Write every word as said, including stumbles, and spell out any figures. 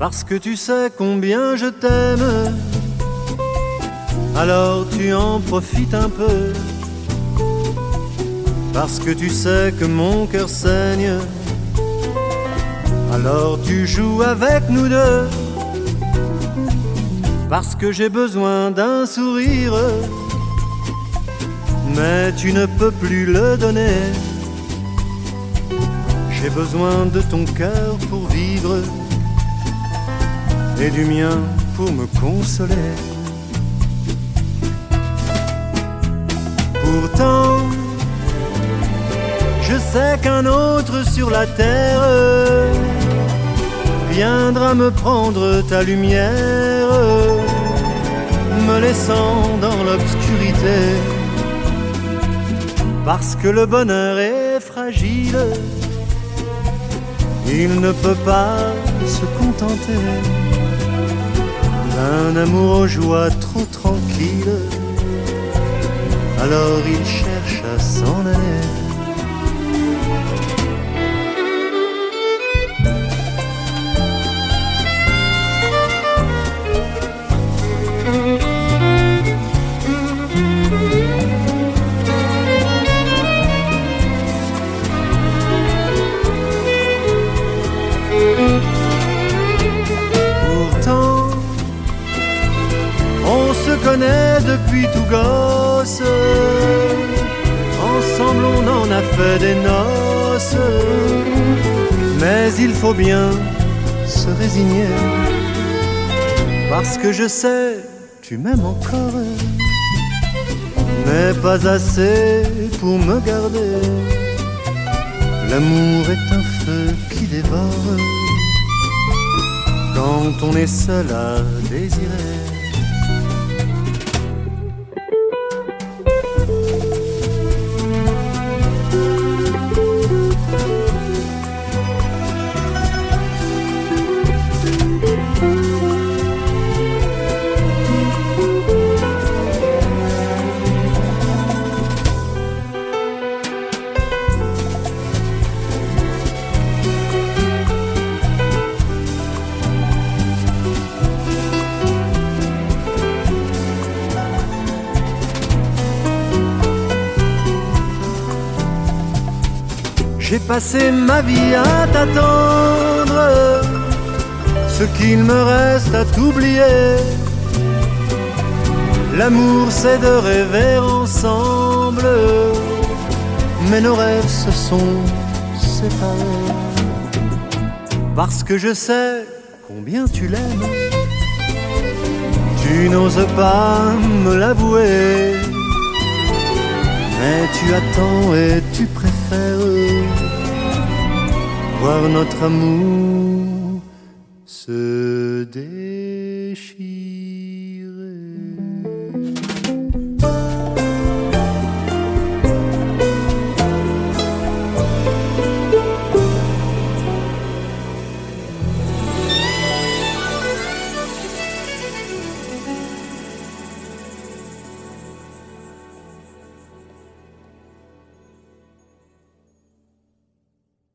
Parce que tu sais combien je t'aime, alors tu en profites un peu. Parce que tu sais que mon cœur saigne, alors tu joues avec nous deux. Parce que j'ai besoin d'un sourire, mais tu ne peux plus le donner. J'ai besoin de ton cœur pour vivre et du mien pour me consoler. Pourtant, je sais qu'un autre sur la terre viendra me prendre ta lumière, me laissant dans l'obscurité. Parce que le bonheur est fragile, il ne peut pas se contenter d'un amour aux joies trop tranquille, alors il cherche à s'en aller. Pourtant, on se connaît depuis tout gosse, ensemble on en a fait des noces, mais il faut bien se résigner, parce que je sais, tu m'aimes encore, mais pas assez pour me garder. L'amour est un feu qui dévore quand on est seul à désirer. J'ai passé ma vie à t'attendre, ce qu'il me reste à t'oublier. L'amour c'est de rêver ensemble, mais nos rêves se sont séparés. Parce que je sais combien tu l'aimes, tu n'oses pas me l'avouer, mais tu attends et tu préfères voir notre amour se déchirer.